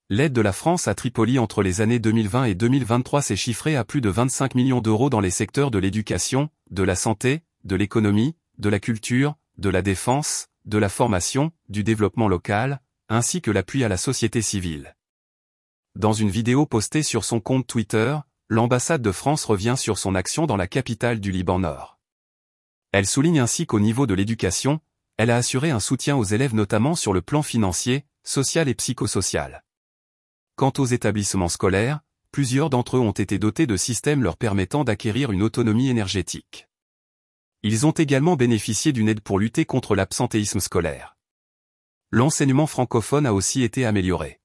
L'aide de la France à Tripoli entre les années 2020 et 2023 s'est chiffrée à plus de 25 millions d'euros dans les secteurs de l'éducation, de la santé, de l'économie, de la culture, de la défense, de la formation, du développement local, ainsi que l'appui à la société civile. Dans une vidéo postée sur son compte Twitter, l'ambassade de France revient sur son action dans la capitale du Liban Nord. Elle souligne ainsi qu'au niveau de l'éducation, elle a assuré un soutien aux élèves notamment sur le plan financier, social et psychosocial. Quant aux établissements scolaires, plusieurs d'entre eux ont été dotés de systèmes leur permettant d'acquérir une autonomie énergétique. Ils ont également bénéficié d'une aide pour lutter contre l'absentéisme scolaire. L'enseignement francophone a aussi été amélioré.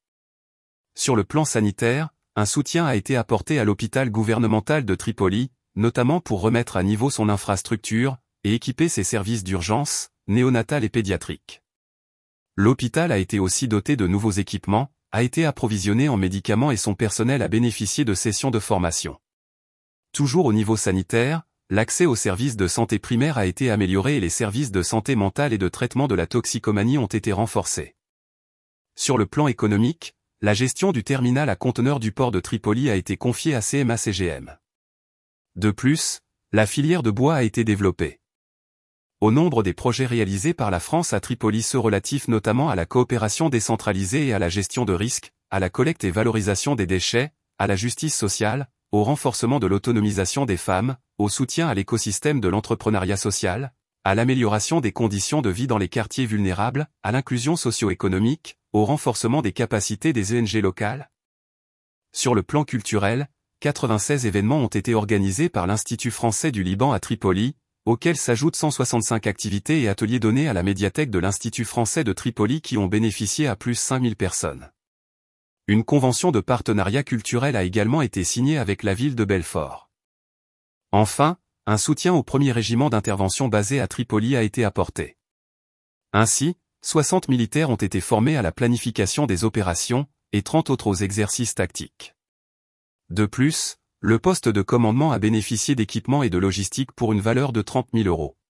Sur le plan sanitaire, un soutien a été apporté à l'hôpital gouvernemental de Tripoli, notamment pour remettre à niveau son infrastructure et équiper ses services d'urgence, néonatale et pédiatrique. L'hôpital a été aussi doté de nouveaux équipements, a été approvisionné en médicaments et son personnel a bénéficié de sessions de formation. Toujours au niveau sanitaire, l'accès aux services de santé primaire a été amélioré et les services de santé mentale et de traitement de la toxicomanie ont été renforcés. Sur le plan économique, la gestion du terminal à conteneurs du port de Tripoli a été confiée à CMA-CGM. De plus, la filière de bois a été développée. Au nombre des projets réalisés par la France à Tripoli, ceux relatifs notamment à la coopération décentralisée et à la gestion de risques, à la collecte et valorisation des déchets, à la justice sociale, au renforcement de l'autonomisation des femmes, au soutien à l'écosystème de l'entrepreneuriat social, à l'amélioration des conditions de vie dans les quartiers vulnérables, à l'inclusion socio-économique, au renforcement des capacités des ONG locales. Sur le plan culturel, 96 événements ont été organisés par l'Institut français du Liban à Tripoli, auxquels s'ajoutent 165 activités et ateliers donnés à la médiathèque de l'Institut français de Tripoli qui ont bénéficié à plus 5000 personnes. Une convention de partenariat culturel a également été signée avec la ville de Belfort. Enfin, un soutien au 1er régiment d'intervention basé à Tripoli a été apporté. Ainsi, 60 militaires ont été formés à la planification des opérations, et 30 autres aux exercices tactiques. De plus, le poste de commandement a bénéficié d'équipements et de logistique pour une valeur de 30 000 euros.